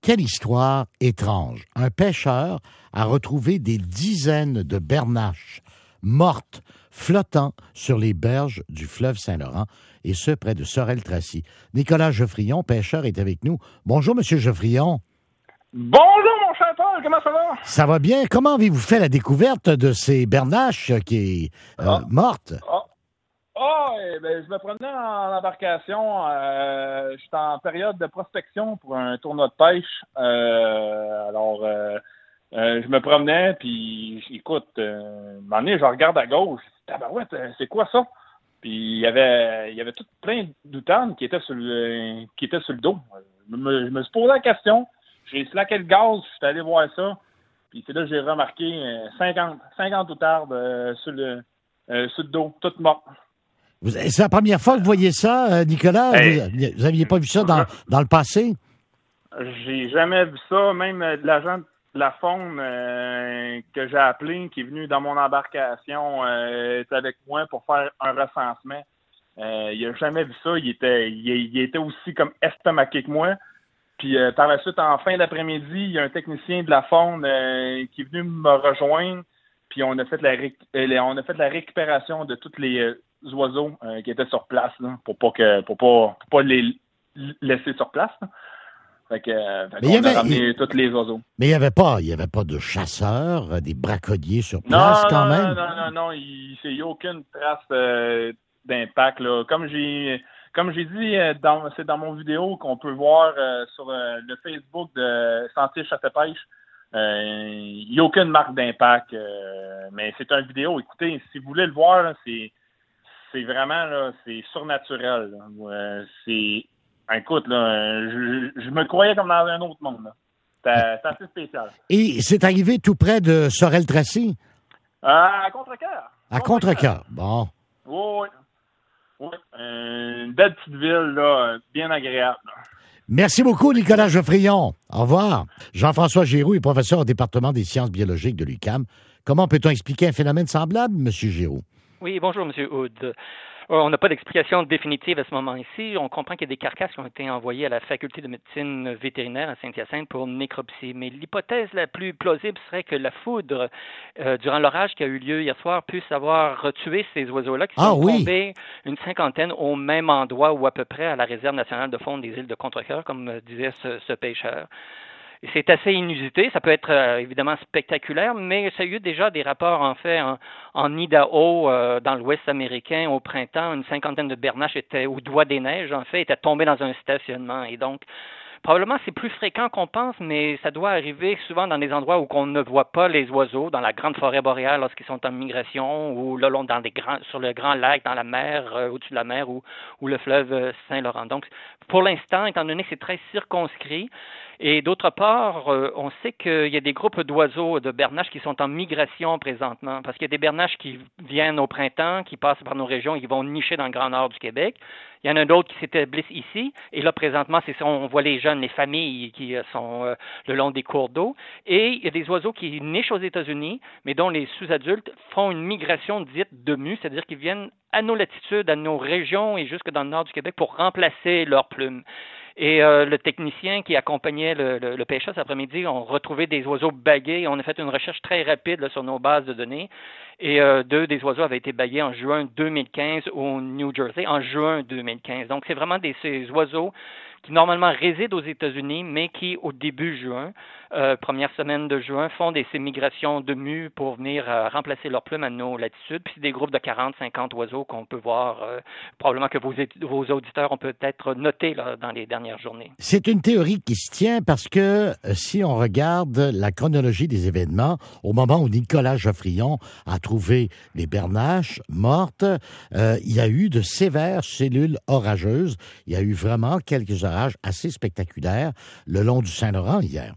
Quelle histoire étrange. Un pêcheur a retrouvé des dizaines de bernaches mortes, flottant sur les berges du fleuve Saint-Laurent, et ce, près de Sorel-Tracy. Nicolas Geoffrion, pêcheur, est avec nous. Bonjour, Monsieur Geoffrion. Bonjour, mon cher Paul, comment ça va? Ça va bien. Comment avez-vous fait la découverte de ces bernaches qui est mortes? Je me promenais en embarcation. J'étais en période de prospection pour un tournoi de pêche. Je me promenais, puis écoute, un moment donné, je regarde à gauche. Tabarouette, c'est quoi ça? Puis il y avait tout plein d'outanes qui étaient sur le dos. Je me suis posé la question. J'ai slacké le gaz, je suis allé voir ça. Puis c'est là que j'ai remarqué 50 outardes sur le dos, toutes mortes. C'est la première fois que vous voyez ça, Nicolas? Hey, vous n'aviez pas vu ça dans le passé? J'ai jamais vu ça. Même l'agent de la faune que j'ai appelé, qui est venu dans mon embarcation, est avec moi pour faire un recensement. Il n'a jamais vu ça. Il était aussi comme estomaqué que moi. Puis par la suite, en fin d'après-midi, il y a un technicien de la faune qui est venu me rejoindre. Puis on a fait la récupération de tous les oiseaux qui étaient sur place, là, pour pas les laisser sur place. Là. Fait que on a ramené tous les oiseaux. Mais il y avait pas de chasseurs, des braconniers sur place même? Non, il n'y a aucune trace d'impact, là. Comme j'ai dit, c'est dans mon vidéo qu'on peut voir sur le Facebook de Sentier Chasse-Pêche. Il n'y a aucune marque d'impact. Mais c'est une vidéo. Écoutez, si vous voulez le voir, là, c'est vraiment là, c'est surnaturel. Écoute, là, je me croyais comme dans un autre monde. Là. C'est assez spécial. Et c'est arrivé tout près de Sorel-Tracy? À Contrecœur. À Contrecœur, bon. Oui. Une belle petite ville, là, bien agréable. Là. Merci beaucoup, Nicolas Geoffrion. Au revoir. Jean-François Giroux est professeur au département des sciences biologiques de l'UQAM. Comment peut-on expliquer un phénomène semblable, M. Giroux? Oui, bonjour, M. Hood. On n'a pas d'explication définitive à ce moment-ci. On comprend qu'il y a des carcasses qui ont été envoyées à la faculté de médecine vétérinaire à Saint-Hyacinthe pour nécropsie. Mais l'hypothèse la plus plausible serait que la foudre, durant l'orage qui a eu lieu hier soir, puisse avoir tué ces oiseaux-là qui sont tombés une cinquantaine au même endroit ou à peu près à la réserve nationale de faune des îles de Contrecœur, comme disait ce pêcheur. C'est assez inusité, ça peut être évidemment spectaculaire, mais ça a eu déjà des rapports en fait en Idaho, dans l'Ouest américain, au printemps, une cinquantaine de bernaches étaient au doigt des neiges, en fait, étaient tombés dans un stationnement. Et donc, probablement c'est plus fréquent qu'on pense, mais ça doit arriver souvent dans des endroits où on ne voit pas les oiseaux, dans la grande forêt boréale lorsqu'ils sont en migration, ou le long sur le grand lac, dans la mer, au-dessus de la mer, ou le fleuve Saint-Laurent. Donc, pour l'instant, étant donné que c'est très circonscrit, et d'autre part, on sait qu'il y a des groupes d'oiseaux, de bernaches qui sont en migration présentement, parce qu'il y a des bernaches qui viennent au printemps, qui passent par nos régions, qui vont nicher dans le Grand Nord du Québec. Il y en a d'autres qui s'établissent ici, et là, présentement, c'est ça, on voit les jeunes, les familles qui sont le long des cours d'eau. Et il y a des oiseaux qui nichent aux États-Unis, mais dont les sous-adultes font une migration dite de mue, c'est-à-dire qu'ils viennent à nos latitudes, à nos régions et jusque dans le nord du Québec pour remplacer leurs plumes. Et le technicien qui accompagnait le pêcheur cet après-midi ont retrouvé des oiseaux bagués. On a fait une recherche très rapide là, sur nos bases de données. Et deux des oiseaux avaient été bagués en juin 2015 au New Jersey, en juin 2015. Donc, c'est vraiment ces oiseaux qui normalement résident aux États-Unis, mais qui, au début juin, première semaine de juin, font ces migrations de mue pour venir remplacer leurs plumes à nos latitudes. Puis c'est des groupes de 40-50 oiseaux qu'on peut voir, probablement que vos auditeurs ont peut-être noté là, dans les dernières journées. C'est une théorie qui se tient parce que si on regarde la chronologie des événements, au moment où Nicolas Geoffrion a trouvé les bernaches mortes, il y a eu de sévères cellules orageuses. Il y a eu vraiment quelques orages assez spectaculaires le long du Saint-Laurent hier.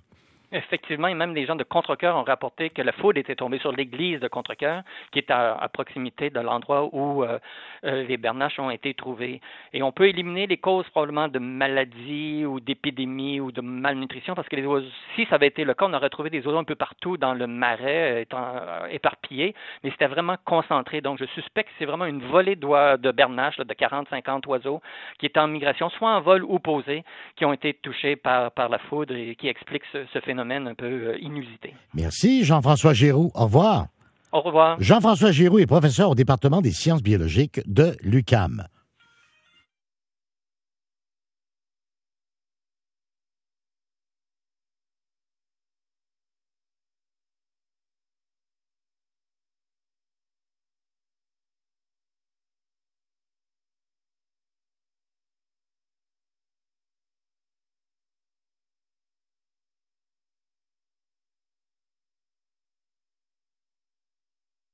Effectivement, et même les gens de Contrecoeur ont rapporté que la foudre était tombée sur l'église de Contrecoeur, qui est à proximité de l'endroit où les bernaches ont été trouvés. Et on peut éliminer les causes probablement de maladies ou d'épidémies ou de malnutrition, parce que les oiseaux, si ça avait été le cas, on aurait trouvé des oiseaux un peu partout dans le marais, éparpillés, mais c'était vraiment concentré. Donc, je suspecte que c'est vraiment une volée de bernaches, de 40-50 oiseaux, qui étaient en migration, soit en vol ou posés, qui ont été touchés par la foudre et qui expliquent ce phénomène un peu inusité. Merci, Jean-François Giroux. Au revoir. Au revoir. Jean-François Giroux est professeur au département des sciences biologiques de l'UQAM.